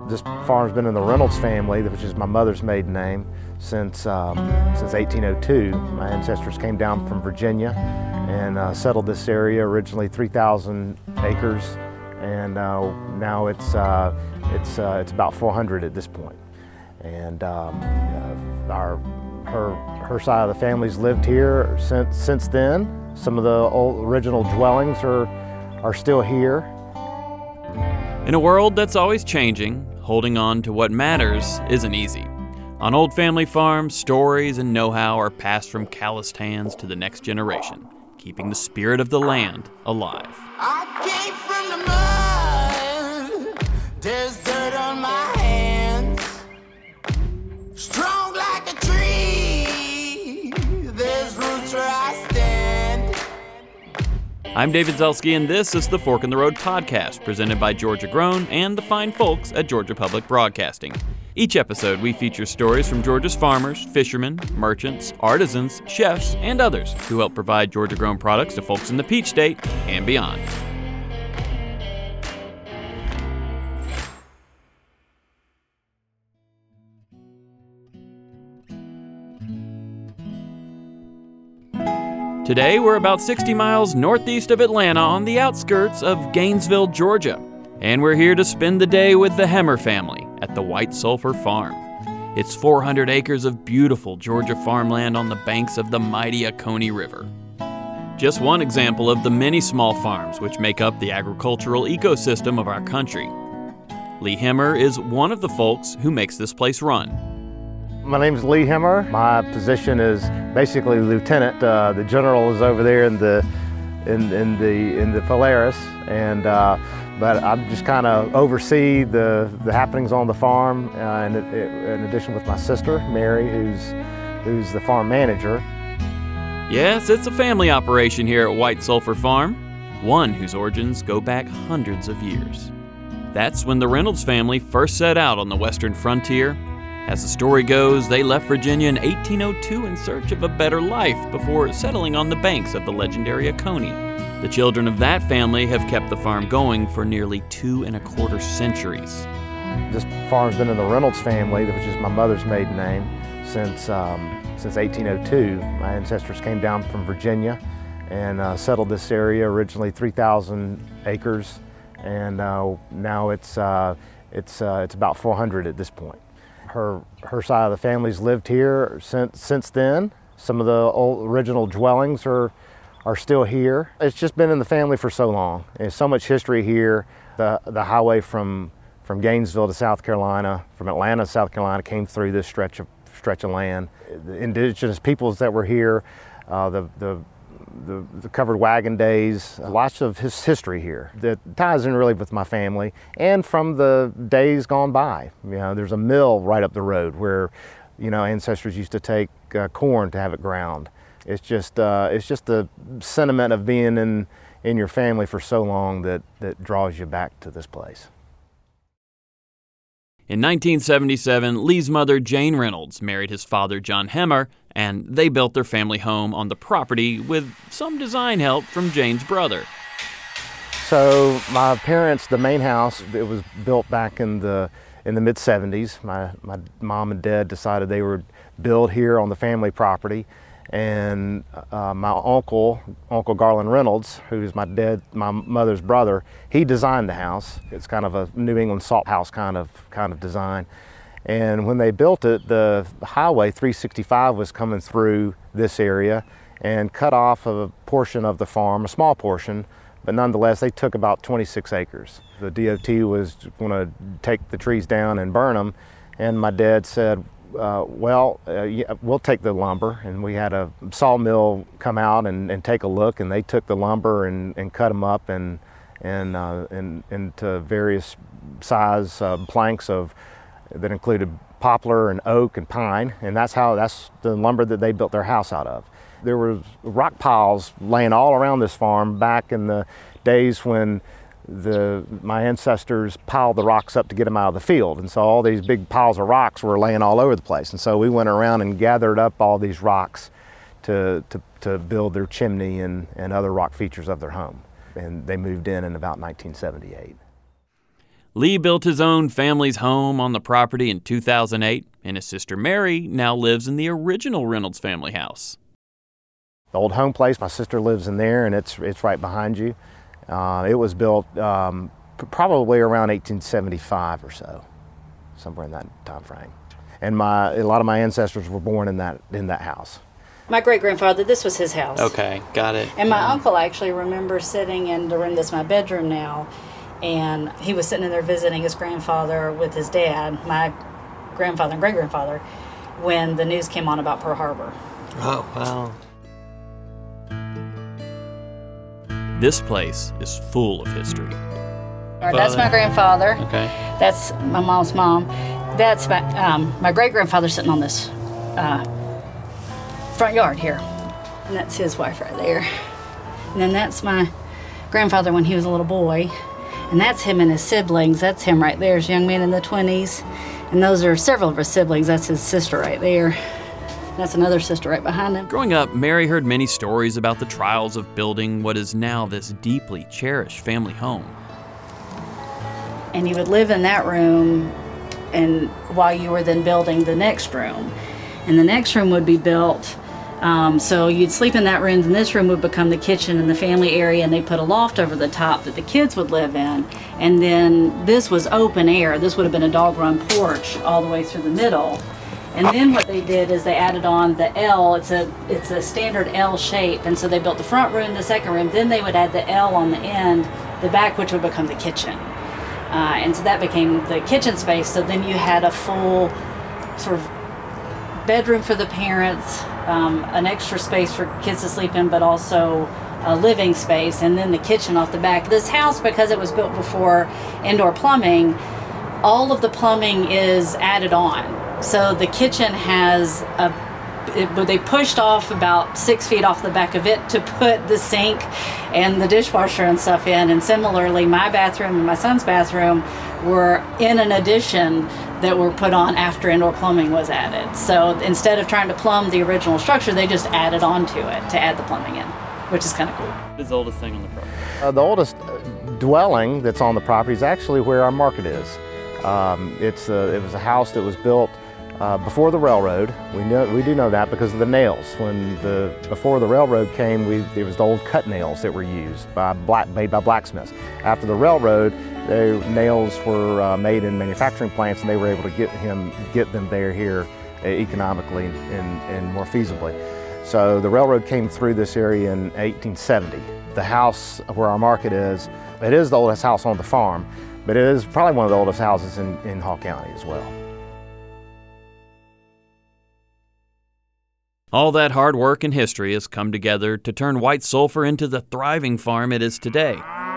This farm's been in the Reynolds family, which is my mother's maiden name, since 1802. My ancestors came down from Virginia and settled this area, originally 3,000 acres, and now it's about 400 at this point. And her side of the family's lived here since then. Some of the old original dwellings are still here. In a world that's always changing, holding on to what matters isn't easy. On Old Family Farm, stories and know-how are passed from calloused hands to the next generation, keeping the spirit of the land alive. I came from the mud, there's dirt on my hands. Strong like a tree, there's roots where I stand. I'm David Zelski, and this is the Fork in the Road podcast, presented by Georgia Grown and the fine folks at Georgia Public Broadcasting. Each episode, we feature stories from Georgia's farmers, fishermen, merchants, artisans, chefs, and others who help provide Georgia Grown products to folks in the Peach State and beyond. Today, we're about 60 miles northeast of Atlanta on the outskirts of Gainesville, Georgia. And we're here to spend the day with the Hemmer family at the White Sulphur Farm. It's 400 acres of beautiful Georgia farmland on the banks of the mighty Oconee River. Just one example of the many small farms which make up the agricultural ecosystem of our country. Lee Hemmer is one of the folks who makes this place run. My name's Lee Hemmer. My position is basically lieutenant. The general is over there in the Polaris, and but I'm just kind of oversee the happenings on the farm, in addition with my sister Mary, who's the farm manager. Yes, it's a family operation here at White Sulphur Farm, one whose origins go back hundreds of years. That's when the Reynolds family first set out on the western frontier. As the story goes, they left Virginia in 1802 in search of a better life before settling on the banks of the legendary Oconee. The children of that family have kept the farm going for nearly 2.25 centuries. This farm's been in the Reynolds family, which is my mother's maiden name, since 1802. My ancestors came down from Virginia and settled this area, originally 3,000 acres, and now it's about 400 at this point. Her side of the family's lived here since then. Some of the old original dwellings are still here. It's just been in the family for so long. There's so much history here. The highway from Gainesville to South Carolina, from Atlanta to South Carolina, came through this stretch of land. The indigenous peoples that were here, the covered wagon days, lots of history here that ties in really with my family and from the days gone by. You know, there's a mill right up the road where, ancestors used to take corn to have it ground. It's just the sentiment of being in your family for so long that draws you back to this place. In 1977, Lee's mother, Jane Reynolds, married his father, John Hemmer, and they built their family home on the property with some design help from Jane's brother. So my parents, the main house, it was built back in the mid-70s. My mom and dad decided they would build here on the family property. And my uncle Garland Reynolds, who's my mother's brother, he designed the house. It's kind of a New England salt house kind of design. And when they built it, the highway 365 was coming through this area and cut off a portion of the farm, a small portion, but nonetheless they took about 26 acres. The DOT was going to take the trees down and burn them, and my dad said, yeah, we'll take the lumber. And we had a sawmill come out and take a look, and they took the lumber and cut them up and into various size planks that included poplar and oak and pine, and that's the lumber that they built their house out of. There were rock piles laying all around this farm back in the days when my ancestors piled the rocks up to get them out of the field, and so all these big piles of rocks were laying all over the place. And so we went around and gathered up all these rocks to build their chimney and other rock features of their home. And they moved in about 1978. Lee built his own family's home on the property in 2008, and his sister Mary now lives in the original Reynolds family house. The old home place, my sister lives in there, and it's right behind you. It was built probably around 1875 or so, somewhere in that time frame. And a lot of my ancestors were born in that house. My great-grandfather, this was his house. Okay, got it. And my uncle actually remembers sitting in the room that's my bedroom now, and he was sitting in there visiting his grandfather with his dad, my grandfather and great-grandfather, when the news came on about Pearl Harbor. Oh, wow. This place is full of history. That's my grandfather. Okay. That's my mom's mom. That's my great-grandfather sitting on this front yard here. And that's his wife right there. And then that's my grandfather when he was a little boy. And that's him and his siblings. That's him right there, his young man in the 20s. And those are several of his siblings. That's his sister right there. That's another sister right behind him. Growing up, Mary heard many stories about the trials of building what is now this deeply cherished family home. And you would live in that room and while you were then building the next room. And the next room would be built, so you'd sleep in that room, and this room would become the kitchen and the family area, and they put a loft over the top that the kids would live in. And then this was open air. This would have been a dog-run porch all the way through the middle. And then what they did is they added on the L. It's a standard L shape, and so they built the front room, the second room, then they would add the L on the end, the back, which would become the kitchen. And so that became the kitchen space. So then you had a full sort of bedroom for the parents, an extra space for kids to sleep in, but also a living space, and then the kitchen off the back. This house, because it was built before indoor plumbing, all of the plumbing is added on. So the kitchen has they pushed off about 6 feet off the back of it to put the sink and the dishwasher and stuff in. And similarly, my bathroom and my son's bathroom were in an addition that were put on after indoor plumbing was added. So instead of trying to plumb the original structure, they just added on to it to add the plumbing in, which is kind of cool. What is the oldest thing on the property? The oldest dwelling that's on the property is actually where our market is. It was a house that was built before the railroad. We do know that because of the nails. Before the railroad came, there was the old cut nails that were used made by blacksmiths. After the railroad, the nails were made in manufacturing plants, and they were able to get them here economically and more feasibly. So the railroad came through this area in 1870. The house where our market is, it is the oldest house on the farm, but it is probably one of the oldest houses in Hall County as well. All that hard work and history has come together to turn White Sulphur into the thriving farm it is today.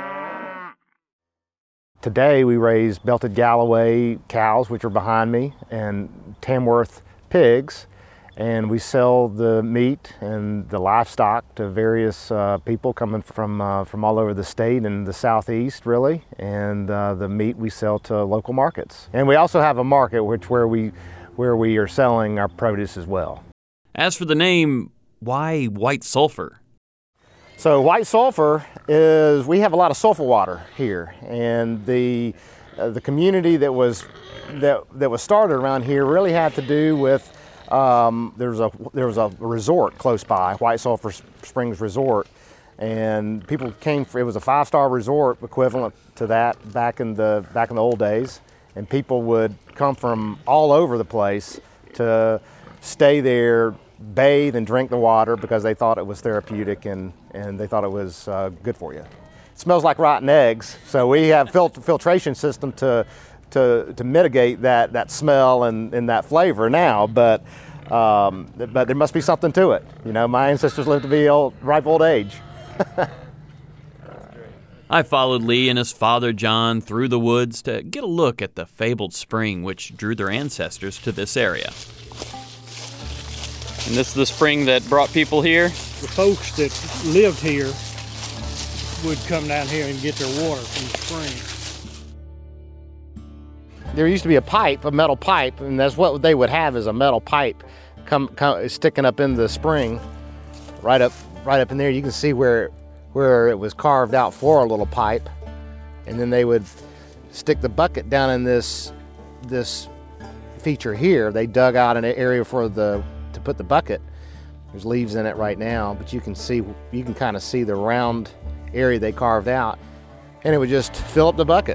Today we raise belted Galloway cows, which are behind me, and Tamworth pigs, and we sell the meat and the livestock to various people coming from all over the state and the southeast, really, and the meat we sell to local markets. And we also have a market where we are selling our produce as well. As for the name, why White Sulphur? So White Sulphur is, we have a lot of sulfur water here, and the community that was started around here really had to do with there was a resort close by, White Sulphur Springs Resort, and people came it was a 5-star resort equivalent to that back in the old days, and people would come from all over the place to stay there, bathe and drink the water because they thought it was therapeutic and they thought it was good for you. It smells like rotten eggs, so we have filtration system to mitigate that smell and that flavor now, but there must be something to it. You know, my ancestors lived to be ripe old age. I followed Lee and his father John through the woods to get a look at the fabled spring which drew their ancestors to this area. And this is the spring that brought people here? The folks that lived here would come down here and get their water from the spring. There used to be a metal pipe, and that's what they would have, is a metal pipe sticking up in the spring, right up in there. You can see where it was carved out for a little pipe, and then they would stick the bucket down in this feature here. They dug out an area to put the bucket. There's leaves in it right now, but you can kind of see the round area they carved out, and it would just fill up the bucket.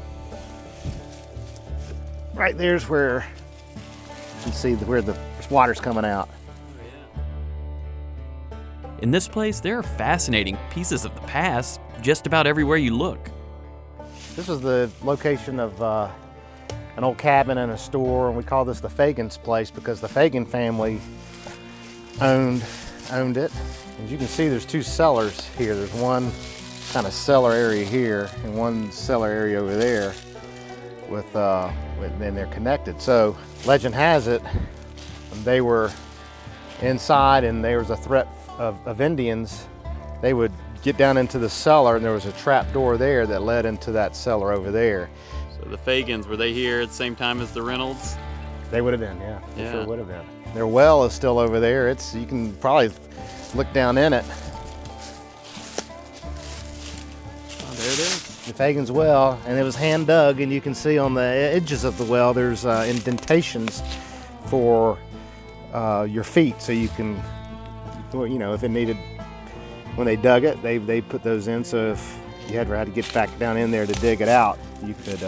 Right there's where you can see where the water's coming out. In this place, there are fascinating pieces of the past just about everywhere you look. This is the location of an old cabin and a store, and we call this the Fagan's place because the Fagan family owned it. As you can see, there's two cellars here. There's one kind of cellar area here and one cellar area over there and they're connected. So legend has it, they were inside and there was a threat of Indians. They would get down into the cellar and there was a trap door there that led into that cellar over there. So the Fagans, were they here at the same time as the Reynolds? They would have been, yeah. They Yeah. sure would have been. Their well is still over there. You can probably look down in it. Oh, there it is. The Fagan's well, and it was hand dug, and you can see on the edges of the well there's indentations for your feet, so you can, if it needed, when they dug it, they put those in, so if you had to get back down in there to dig it out, you could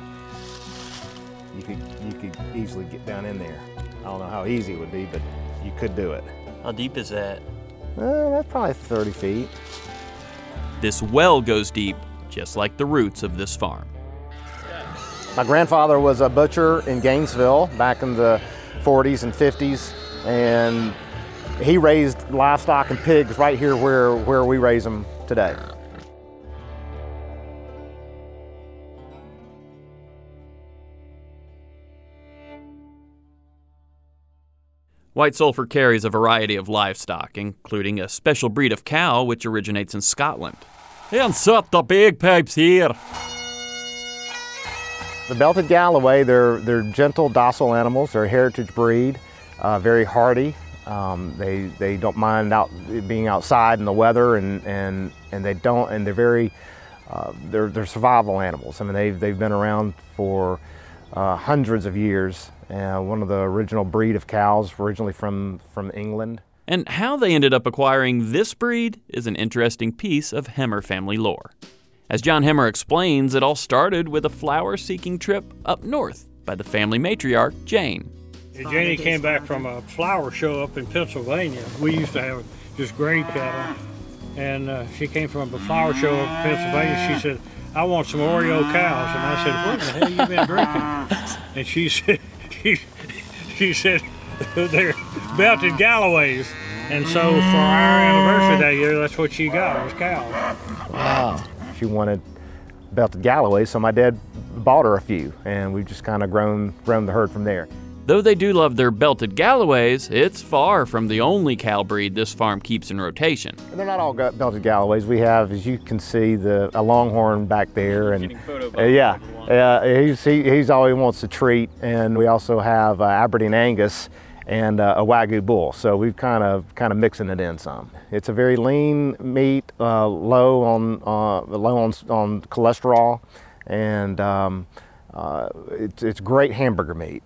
easily get down in there. I don't know how easy it would be, but you could do it. How deep is that? That's probably 30 feet. This well goes deep, just like the roots of this farm. My grandfather was a butcher in Gainesville back in the 40s and 50s, and he raised livestock and pigs right here where we raise them today. White Sulphur carries a variety of livestock, including a special breed of cow which originates in Scotland. Insert the big pipes here. The Belted Galloway, they're gentle, docile animals. They're a heritage breed, very hardy. They don't mind being outside in the weather, and they're very they're survival animals. I mean, they've been around for hundreds of years. One of the original breed of cows, originally from England. And how they ended up acquiring this breed is an interesting piece of Hemmer family lore. As John Hemmer explains, it all started with a flower-seeking trip up north by the family matriarch, Jane. Janie came back from a flower show up in Pennsylvania. We used to have just grain cattle, and she came from a flower show up in Pennsylvania. She said, "I want some Oreo cows," and I said, "What the hell you been drinking?" And she said, she said, "They're Belted Galloways." And so for our anniversary that year, that's what she got, was cows. Wow. She wanted Belted Galloways, so my dad bought her a few, and we've just kind of grown the herd from there. Though they do love their Belted Galloways, it's far from the only cow breed this farm keeps in rotation. And they're not all Belted Galloways. We have, as you can see, a Longhorn back there, and he's all he wants to treat. And we also have Aberdeen Angus and a Wagyu bull. So we've kind of mixing it in some. It's a very lean meat, low on cholesterol, and it's great hamburger meat.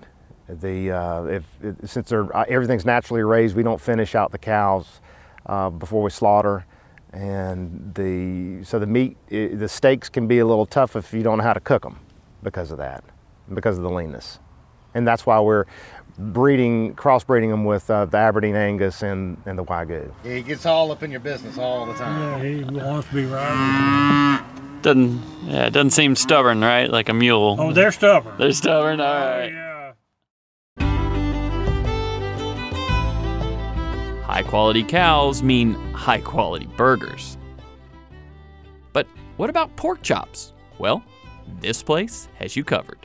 Since everything's naturally raised, we don't finish out the cows before we slaughter, and so the meat, the steaks can be a little tough if you don't know how to cook them because of that, because of the leanness, and that's why we're crossbreeding them with the Aberdeen Angus and the Wagyu. He gets all up in your business all the time. Yeah, he wants to be right. Doesn't seem stubborn, right? Like a mule. Oh, they're stubborn. They're stubborn, all right. Yeah. High-quality cows mean high-quality burgers. But what about pork chops? Well, this place has you covered.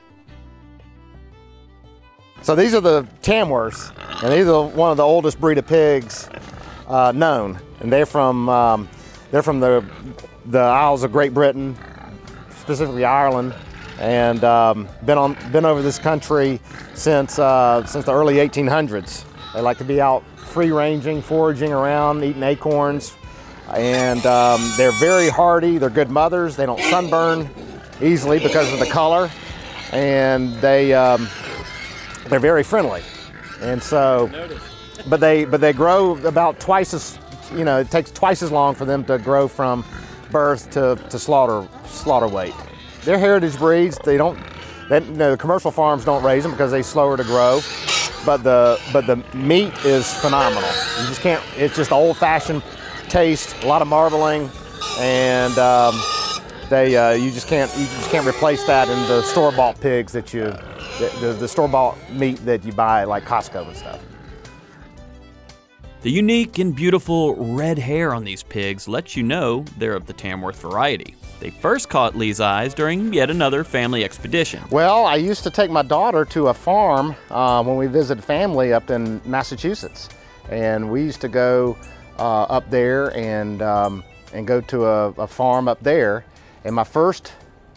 So these are the Tamworths, and these are one of the oldest breed of pigs known, and they're from the Isles of Great Britain, specifically Ireland, and been over this country since the early 1800s. They like to be out free-ranging, foraging around, eating acorns, and they're very hardy. They're good mothers. They don't sunburn. easily because of the color, and they're very friendly. And so, but they grow about twice as, it takes twice as long for them to grow from birth to slaughter weight. They're heritage breeds. The commercial farms don't raise them because they're slower to grow, but the meat is phenomenal. You just can't. It's just old-fashioned taste, a lot of marbling, and you just can't replace that in the store-bought pigs that the store-bought meat that you buy at like Costco and stuff. The unique and beautiful red hair on these pigs lets you know they're of the Tamworth variety. They first caught Lee's eyes during yet another family expedition. Well, I used to take my daughter to a farm when we visited family up in Massachusetts, and we used to go up there and go to a farm up there. And my first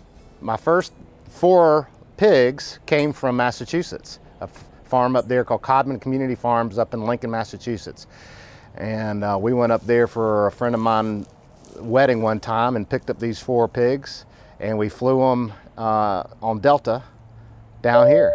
4 pigs came from Massachusetts, a farm up there called Codman Community Farms up in Lincoln, Massachusetts. And we went up there for a friend of mine's wedding one time and picked up these 4 pigs, and we flew them on Delta down here.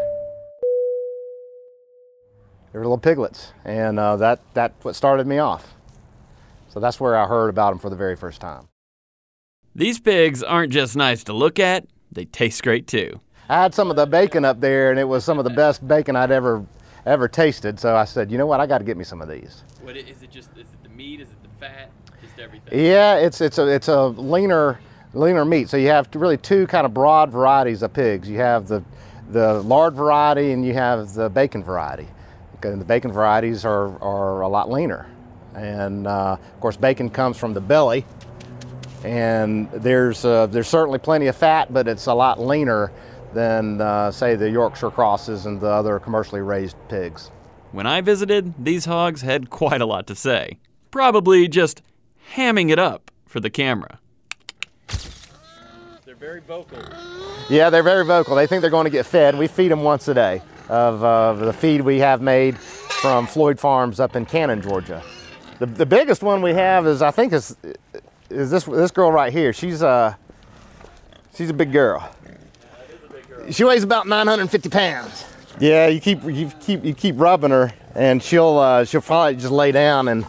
They were little piglets, and that's what started me off. So that's where I heard about them for the very first time. These pigs aren't just nice to look at, they taste great too. I had some of the bacon up there, and it was some of the best bacon I'd ever tasted. So I said, you know what, I got to get me some of these. What is it? Is it the meat? Is it the fat? Just everything? Yeah, it's a leaner meat. So you have really 2 kind of broad varieties of pigs. You have the lard variety, and you have the bacon variety. And the bacon varieties are a lot leaner, and of course bacon comes from the belly, and there's certainly plenty of fat, but it's a lot leaner than, say, the Yorkshire crosses and the other commercially raised pigs. When I visited, these hogs had quite a lot to say. Probably just hamming it up for the camera. They're very vocal. Yeah, they're very vocal. They think they're going to get fed. We feed them once a day of the feed we have made from Floyd Farms up in Cannon, Georgia. The biggest one we have is this girl right here. She's a big girl. She weighs about 950 pounds. Yeah, you keep rubbing her, and she'll probably just lay down and.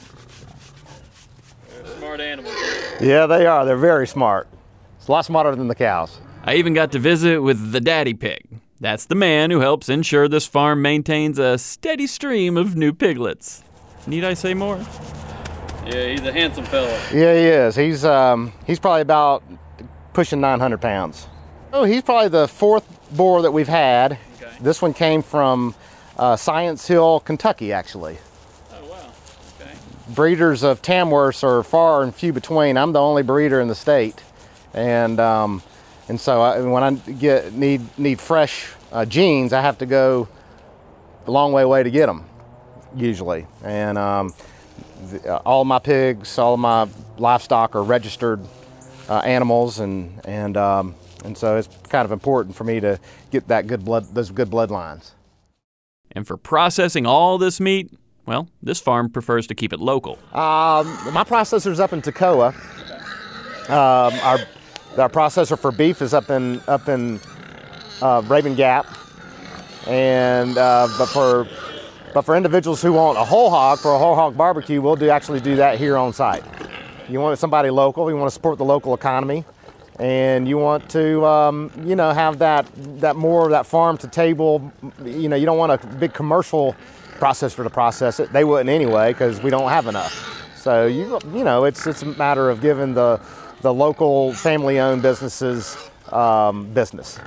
They're smart animals. Yeah, they are. They're very smart. It's a lot smarter than the cows. I even got to visit with the daddy pig. That's the man who helps ensure this farm maintains a steady stream of new piglets. Need I say more? Yeah, he's a handsome fella. Yeah, he is. He's probably about pushing 900 pounds. Oh, he's probably the 4th boar that we've had. Okay. This one came from Science Hill, Kentucky, actually. Oh, wow. Okay. Breeders of Tamworths are far and few between. I'm the only breeder in the state, and so when I need fresh genes, I have to go a long way away to get them, usually. And all my pigs, all my livestock are registered animals, and so it's kind of important for me to get those good bloodlines. And for processing all this meat, well, this farm prefers to keep it local. My processor's up in Toccoa. Our processor for beef is up in Raven Gap, and but for individuals who want a whole hog for a whole hog barbecue, we'll actually do that here on site. You want somebody local. You want to support the local economy. And you want to, have that more of that farm to table. You don't want a big commercial processor to process it. They wouldn't anyway, because we don't have enough. So it's a matter of giving the local family-owned businesses business.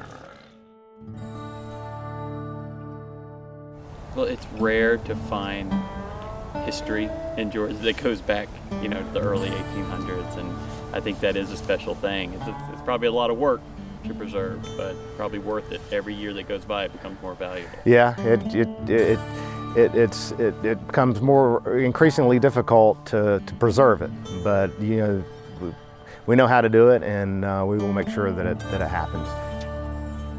Well, it's rare to find history in Georgia that goes back, to the early 1800s, and I think that is a special thing. It's probably a lot of work to preserve, but probably worth it. Every year that goes by, it becomes more valuable. Yeah, it becomes more increasingly difficult to preserve it, but we know how to do it, and we will make sure that it happens.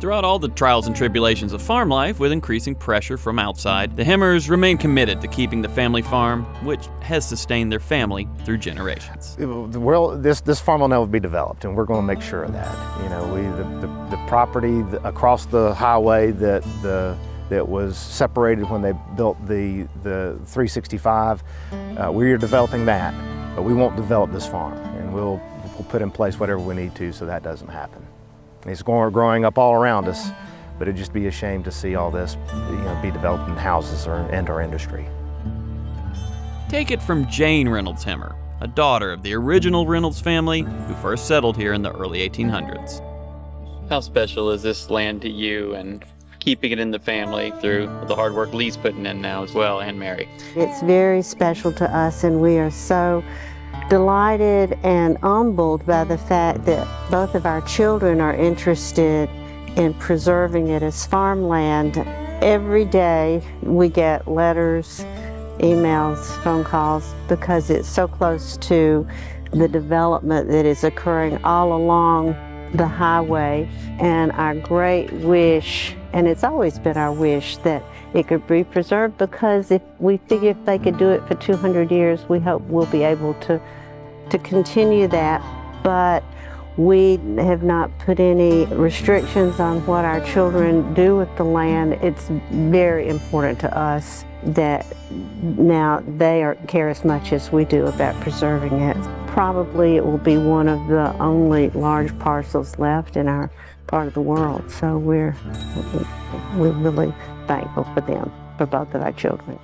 Throughout all the trials and tribulations of farm life, with increasing pressure from outside, the Hemmers remain committed to keeping the family farm, which has sustained their family through generations. This farm will never be developed, and we're going to make sure of that. You know, the property across the highway that was separated when they built the 365, we are developing that, but we won't develop this farm, and we'll put in place whatever we need to so that doesn't happen. It's growing up all around us, but it'd just be a shame to see all this, be developed in houses and our industry. Take it from Jane Reynolds Hemmer, a daughter of the original Reynolds family who first settled here in the early 1800s. How special is this land to you, and keeping it in the family through the hard work Lee's putting in now as well, and Mary? It's very special to us, and we are so delighted and humbled by the fact that both of our children are interested in preserving it as farmland. Every day we get letters, emails, phone calls, because it's so close to the development that is occurring all along the highway. And our great wish, and it's always been our wish, that it could be preserved, because if we figure if they could do it for 200 years, we hope we'll be able to continue that. But we have not put any restrictions on what our children do with the land. It's very important to us that now they care as much as we do about preserving it. Probably it will be one of the only large parcels left in our part of the world. So we're really thankful for them, for both of our children.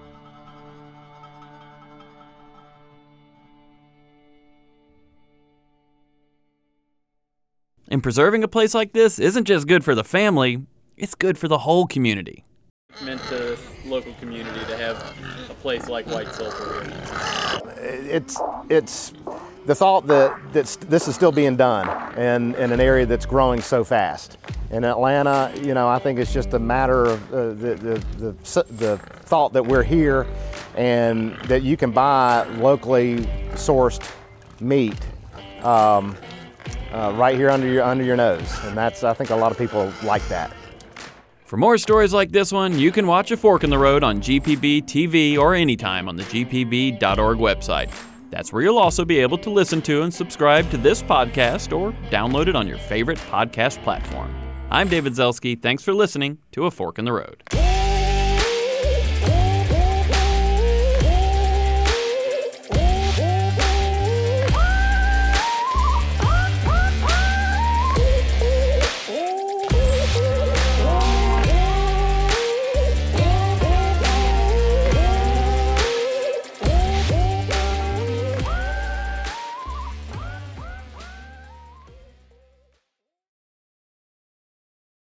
And preserving a place like this isn't just good for the family, it's good for the whole community. It's meant to the local community to have a place like White Sulphur here. It's the thought that this is still being done in an area that's growing so fast. In Atlanta, I think it's just a matter of the thought that we're here and that you can buy locally sourced meat right here under your nose, and I think a lot of people like that. For more stories like this one, you can watch A Fork in the Road on GPB TV or anytime on the gpb.org website. That's where you'll also be able to listen to and subscribe to this podcast or download it on your favorite podcast platform. I'm David Zelski. Thanks for listening to A Fork in the Road.